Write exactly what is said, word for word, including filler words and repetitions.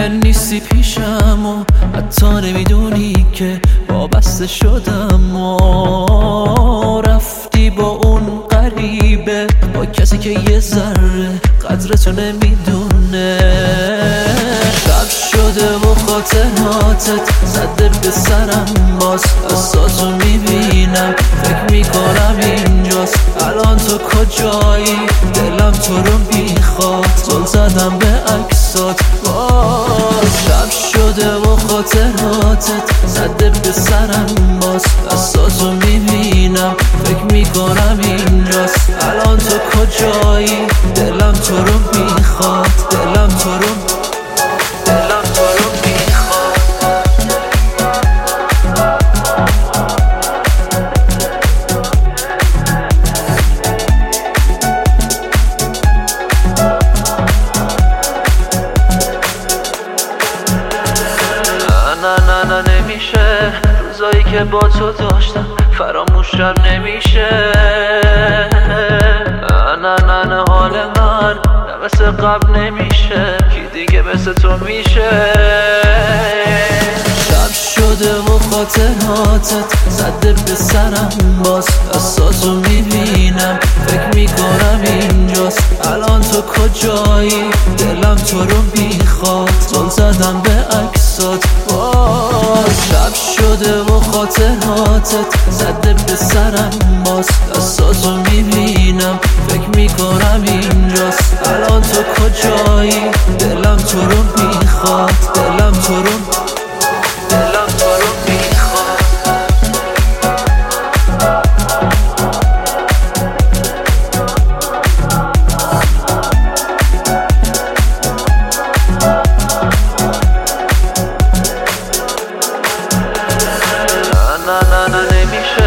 نیستی پیشم و حتی نمیدونی که وابسته شدم و رفتی با اون غریبه، با کسی که یه ذره قدرتو نمیدونه. شب شده و خاطراتت زده به سرم، باز احساسو میبینم، فکر میکنم اینجاست. الان تو کجایی؟ دلم تو رو میخواد، زل زدم به عکسات. باز شب شده و خاطراتت زده به سرم، باز احساسو میبینم، فکر میکنم اینجاست. الان تو کجایی؟ دلم تو رو میخواد، دلم تو رو دلم تو رو میخواد. نه نه نه نه نمیشه، روزایی که با تو داشتم فراموشم نمیشه. نه نه نه نه حال من نه مثل قبل نمیشه، کی دیگه مثل تو میشه؟ شب شده و خاطراتت زده به سرم، باز احساسو میبینم، فکر میکنم اینجاست. الان تو کجایی؟ دلم تو رو میخواد، زل زدم به عکسات. باز شب شده و خاطراتت زده به سرم، باز احساسو میبینم، فکر میکنم اینجاست. الان تو کجایی؟ دلم تو رو میخواد، دلم تو رو دلم تو رو میخواد. نه نه نه نه نمیشه،